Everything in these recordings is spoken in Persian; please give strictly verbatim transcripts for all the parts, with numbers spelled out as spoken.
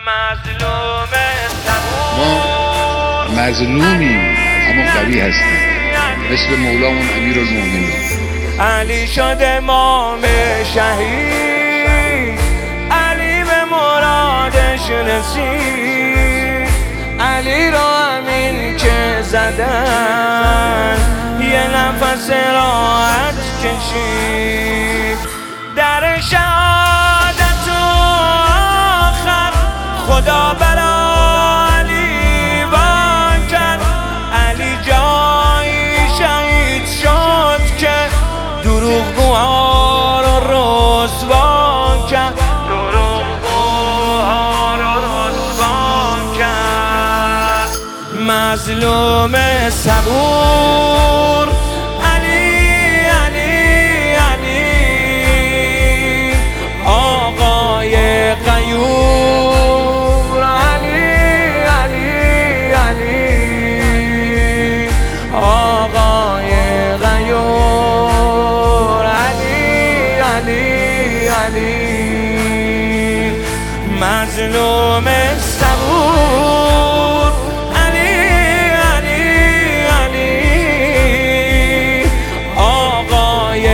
ما مظلومیم اما قوی هستیم، مثل مولامون امیرالمومنین. علی شد امام شهید، علی به مرادش رسید، علی را همین که زدن یه نفس راحت کشید. در شهادت آخر خدا برا علی وان کرد، علی جایی شهید شد که دروغگوها رو رسوا کرد، دروغگوها رو رسوا کرد. مظلوم صبور علی علی علی، آقای غیور علی علی علی، آقای غیور علی علی. مظلوم صبور علی علی علی، آقای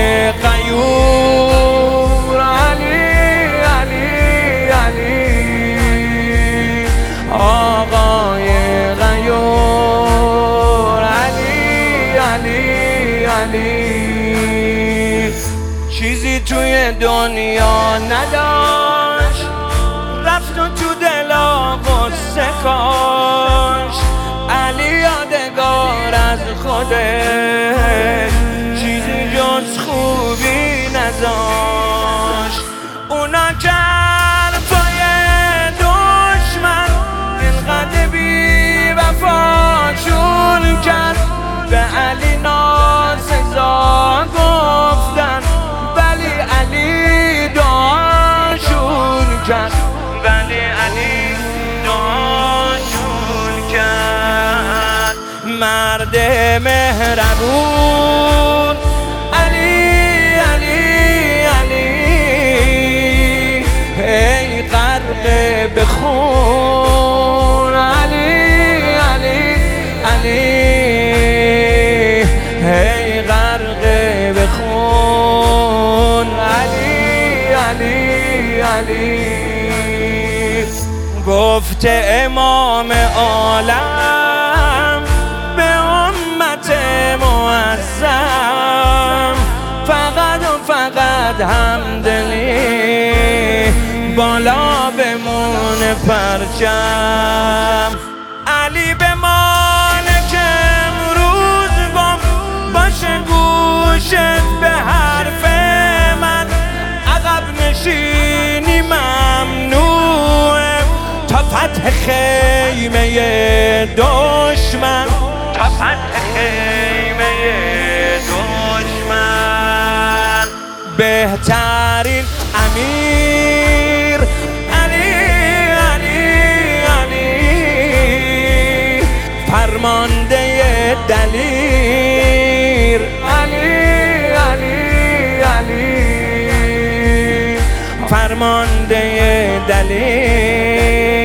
غیور علی علی علی، آقای غیور علی علی علی. چیزی توی دنیا نداشت، رفت و تو دلا غصه کاش، علی یادگار از خودش چیزی جز خوبی نذاشت. اونا که حرفای دشمن اینقدر بی وفاشون کرد، به علی ناسزا گفتن ولی علی دعاشون کرد، ولی علی دعاشون کرد. مرد مهربون علی علی علی، ای غرق به خون علی علی علی، ای غرق به خون علی علی علی. گفت امام عالم به امت معظم، فقط و فقط همدلی بالا بمونه پرچم. علی بمانه که امروز بام باشه گوشت به حرف من، عقب نشینی ممنوعه تا فتح خیمه دشمن، تا فتح خیمه دشمن. بهترین امیر علی علی علی، فرمانده دلیر علی علی علی، فرمانده دلیر.